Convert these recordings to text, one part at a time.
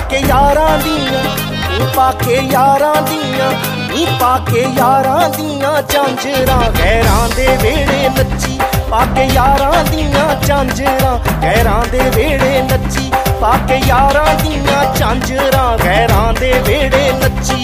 पाके यारां दियां नी पाके यारां दियां नी पाके यारां दियां झांजरां गैरां दे वेड़े नच्ची पाके यारां दियां झांजरां गैरां दे वेड़े नच्ची पाके यारां दियां झांजरां गैरां दे वेड़े नच्ची।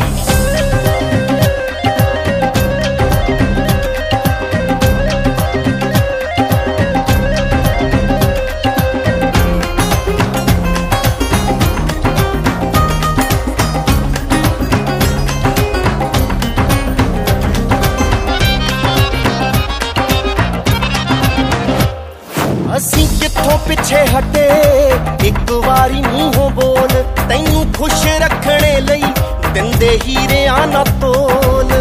असीं कित्थों पिछे हटे एक वारी मूंहों बोल तैनू खुश रखने लई दिंदे हीरियां ना तोल।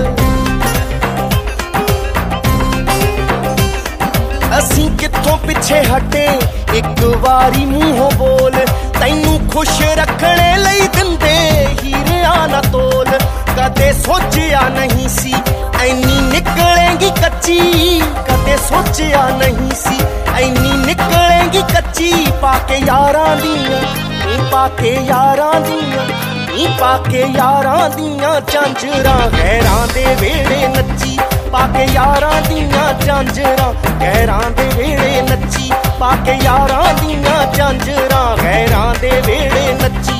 असीं कित्थों पिछे हटे एक वारी मूंहों बोल तैनू खुश रखने लई दिंदे हीरियां ना तोल। कदे सोचिया नहीं सी ऐनी निकलेंगी कच्ची कदे सोचिया नहीं सी ऐनी निकलेंगी कच्ची पाके यारां दियां नी पाके यारां दियां नी पाके यारां दियां झांजरां गैरां दे वेड़े नच्ची पाके यारां दियां झांजरां गैरां दे वेड़े नच्ची पाके यारां दियां झांजरां गैरां दे वेड़े नच्ची।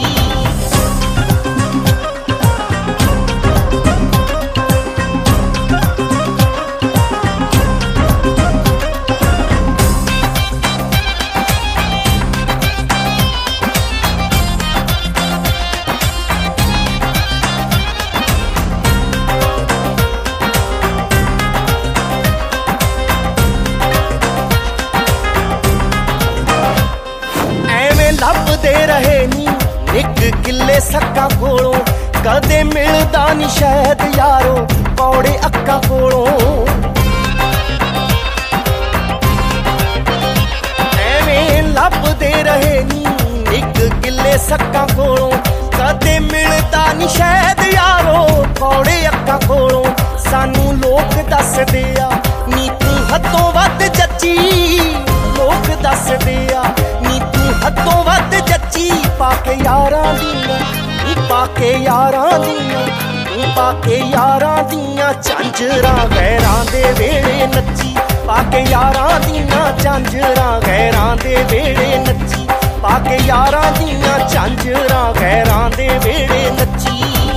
लभदे रहे नी निक किले सक्का कोलों कदे मिलदा नी शायद यारो कौड़े अक्का कोलों। एवें लभदे रहे नी निक किले सक्का कोलों कदे मिलदा नी शायद यारो कौड़े अक्का कोलों। सानू लोक दसदे आ नी तू हदों वध जच्ची लोक दसदे आ नी तू हदों वध जच्ची पाके यारां दियां नी पाके यारां दियां नी पाके यारां दियां झांजरां गैरां दे वेड़े नच्ची पाके यारां दियां झांजरां गैरां दे वेड़े नच्ची पाके यारां दियां झांजरां गैरां दे वेड़े नच्ची।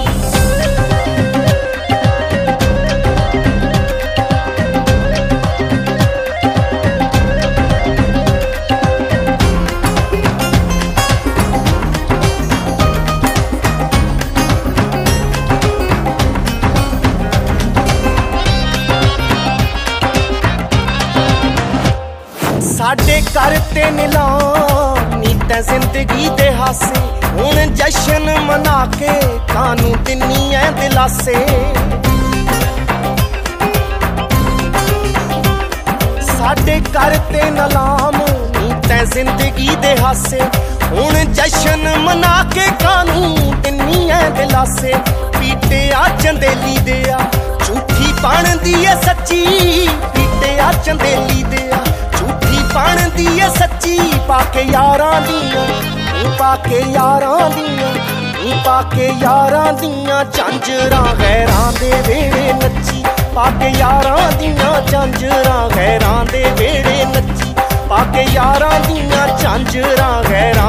साडे घर ते नीलाम नी तैं जिंदगी दे हासे हुण जशन मना के कानू दिन्नी ऐ दिलासे। साडे घर ते नीलाम नी तैं जिंदगी दे हासे हुण जशन मना के कानू दिन्नी ऐ दिलासे। पीटे आ चंदेली दे आ झूठी बनदी ऐ सच्ची पीटे आ चंदेली दे आ बनदी ऐ सच्ची पाके यारां दियां नी पाके यारां दियां नी पाके यारां दियां झांजरां गैरां दे वेड़े नच्ची पाके यारां दियां झांजरां गैरां दे वेड़े नच्ची पाके यारां दियां झांजरां गैरां